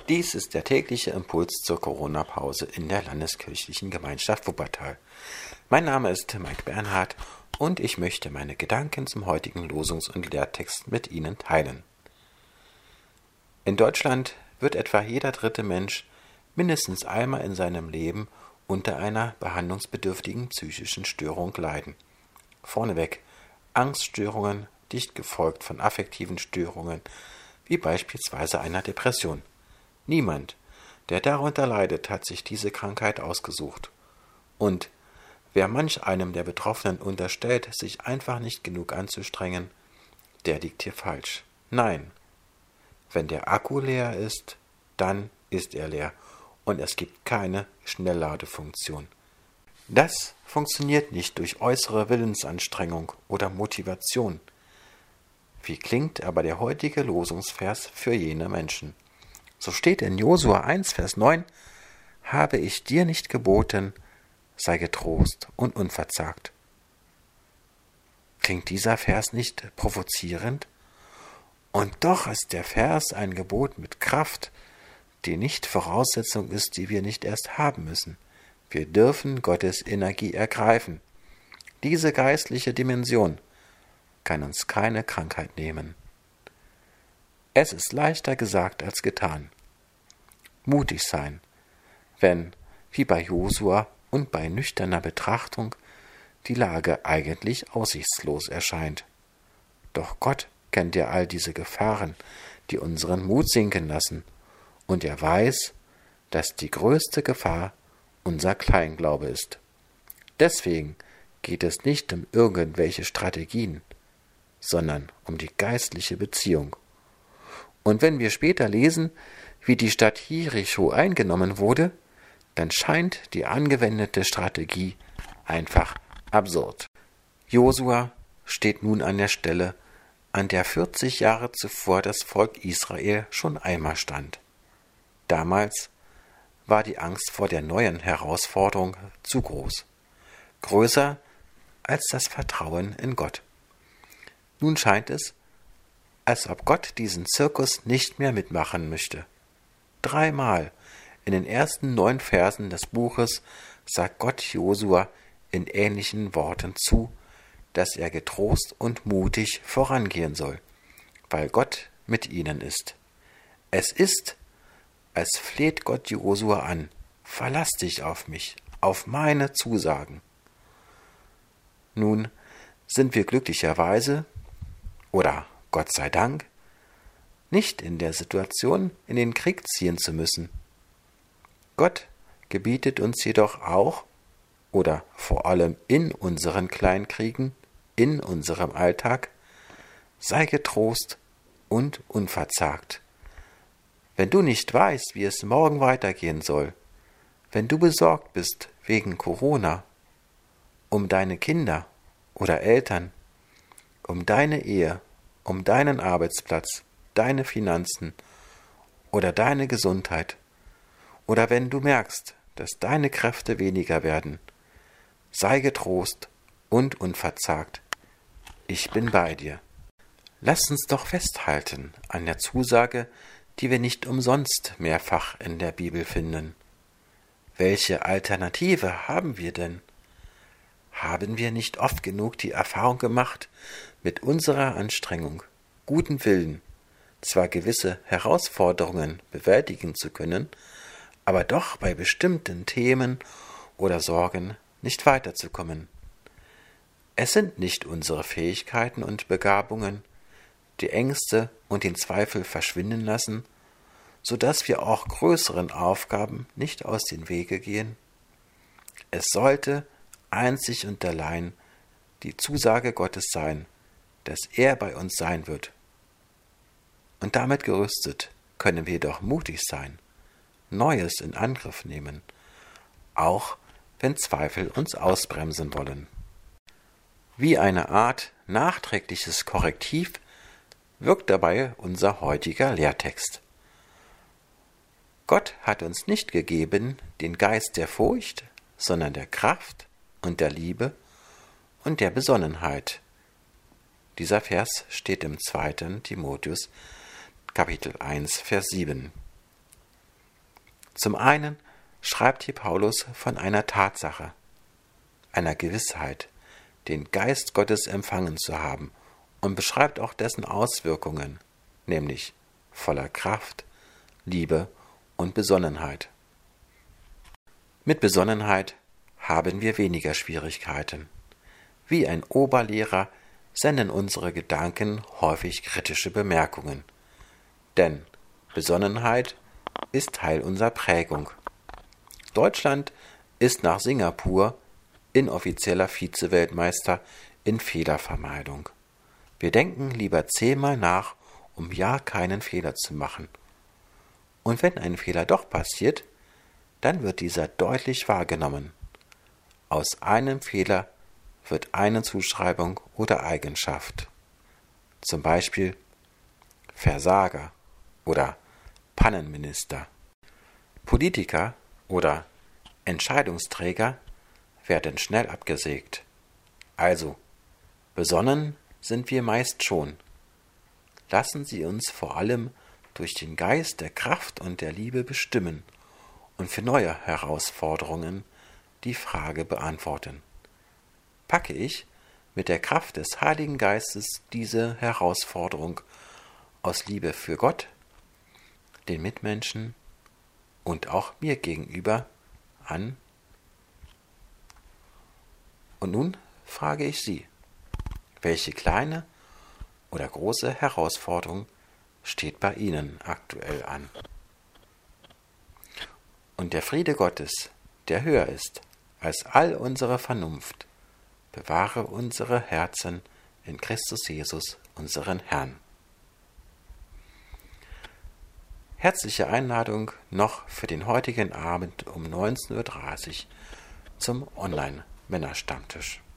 Dies ist der tägliche Impuls zur Corona-Pause in der Landeskirchlichen Gemeinschaft Wuppertal. Mein Name ist Mike Bernhard und ich möchte meine Gedanken zum heutigen Losungs- und Lehrtext mit Ihnen teilen. In Deutschland wird etwa jeder dritte Mensch mindestens einmal in seinem Leben unter einer behandlungsbedürftigen psychischen Störung leiden. Vorneweg Angststörungen, dicht gefolgt von affektiven Störungen, wie beispielsweise einer Depression. Niemand, der darunter leidet, hat sich diese Krankheit ausgesucht. Und wer manch einem der Betroffenen unterstellt, sich einfach nicht genug anzustrengen, der liegt hier falsch. Nein, wenn der Akku leer ist, dann ist er leer und es gibt keine Schnellladefunktion. Das funktioniert nicht durch äußere Willensanstrengung oder Motivation. Wie klingt aber der heutige Losungsvers für jene Menschen? So steht in Josua 1, Vers 9, habe ich dir nicht geboten, sei getrost und unverzagt. Klingt dieser Vers nicht provozierend? Und doch ist der Vers ein Gebot mit Kraft, die nicht Voraussetzung ist, die wir nicht erst haben müssen. Wir dürfen Gottes Energie ergreifen. Diese geistliche Dimension kann uns keine Krankheit nehmen. Es ist leichter gesagt als getan. Mutig sein, wenn, wie bei Josua und bei nüchterner Betrachtung, die Lage eigentlich aussichtslos erscheint. Doch Gott kennt ja all diese Gefahren, die unseren Mut sinken lassen, und er weiß, dass die größte Gefahr unser Kleinglaube ist. Deswegen geht es nicht um irgendwelche Strategien, sondern um die geistliche Beziehung. Und wenn wir später lesen, wie die Stadt Jericho eingenommen wurde, dann scheint die angewendete Strategie einfach absurd. Josua steht nun an der Stelle, an der 40 Jahre zuvor das Volk Israel schon einmal stand. Damals war die Angst vor der neuen Herausforderung zu groß, größer als das Vertrauen in Gott. Nun scheint es, als ob Gott diesen Zirkus nicht mehr mitmachen möchte. 3-mal in den ersten 9 Versen des Buches sagt Gott Josua in ähnlichen Worten zu, dass er getrost und mutig vorangehen soll, weil Gott mit ihnen ist. Es ist, als fleht Gott Josua an, verlass dich auf mich, auf meine Zusagen. Nun sind wir glücklicherweise, oder Gott sei Dank, nicht in der Situation, in den Krieg ziehen zu müssen. Gott gebietet uns jedoch auch, oder vor allem in unseren Kleinkriegen, in unserem Alltag, sei getrost und unverzagt. Wenn du nicht weißt, wie es morgen weitergehen soll, wenn du besorgt bist wegen Corona, um deine Kinder oder Eltern, um deine Ehe, um deinen Arbeitsplatz, deine Finanzen oder deine Gesundheit, oder wenn du merkst, dass deine Kräfte weniger werden, sei getrost und unverzagt. Ich bin bei dir. Lass uns doch festhalten an der Zusage, die wir nicht umsonst mehrfach in der Bibel finden. Welche Alternative haben wir denn? Haben wir nicht oft genug die Erfahrung gemacht, mit unserer Anstrengung, guten Willen, zwar gewisse Herausforderungen bewältigen zu können, aber doch bei bestimmten Themen oder Sorgen nicht weiterzukommen. Es sind nicht unsere Fähigkeiten und Begabungen, die Ängste und den Zweifel verschwinden lassen, so dass wir auch größeren Aufgaben nicht aus den Wege gehen. Es sollte einzig und allein die Zusage Gottes sein, dass er bei uns sein wird. Und damit gerüstet können wir doch mutig sein, Neues in Angriff nehmen, auch wenn Zweifel uns ausbremsen wollen. Wie eine Art nachträgliches Korrektiv wirkt dabei unser heutiger Lehrtext. Gott hat uns nicht gegeben den Geist der Furcht, sondern der Kraft und der Liebe und der Besonnenheit. Dieser Vers steht im 2. Timotheus, Kapitel 1, Vers 7. Zum einen schreibt hier Paulus von einer Tatsache, einer Gewissheit, den Geist Gottes empfangen zu haben, und beschreibt auch dessen Auswirkungen, nämlich voller Kraft, Liebe und Besonnenheit. Mit Besonnenheit haben wir weniger Schwierigkeiten. Wie ein Oberlehrer senden unsere Gedanken häufig kritische Bemerkungen. Denn Besonnenheit ist Teil unserer Prägung. Deutschland ist nach Singapur inoffizieller Vize-Weltmeister in Fehlervermeidung. Wir denken lieber 10-mal nach, um ja keinen Fehler zu machen. Und wenn ein Fehler doch passiert, dann wird dieser deutlich wahrgenommen. Aus einem Fehler wird eine Zuschreibung oder Eigenschaft. Zum Beispiel Versager oder Pannenminister. Politiker oder Entscheidungsträger werden schnell abgesägt. Also, besonnen sind wir meist schon. Lassen Sie uns vor allem durch den Geist der Kraft und der Liebe bestimmen und für neue Herausforderungen die Frage beantworten: Packe ich mit der Kraft des Heiligen Geistes diese Herausforderung aus Liebe für Gott, den Mitmenschen und auch mir gegenüber an? Und nun frage ich Sie: Welche kleine oder große Herausforderung steht bei Ihnen aktuell an? Und der Friede Gottes, der höher ist als all unsere Vernunft, bewahre unsere Herzen in Christus Jesus, unseren Herrn. Herzliche Einladung noch für den heutigen Abend um 19:30 Uhr zum Online-Männerstammtisch.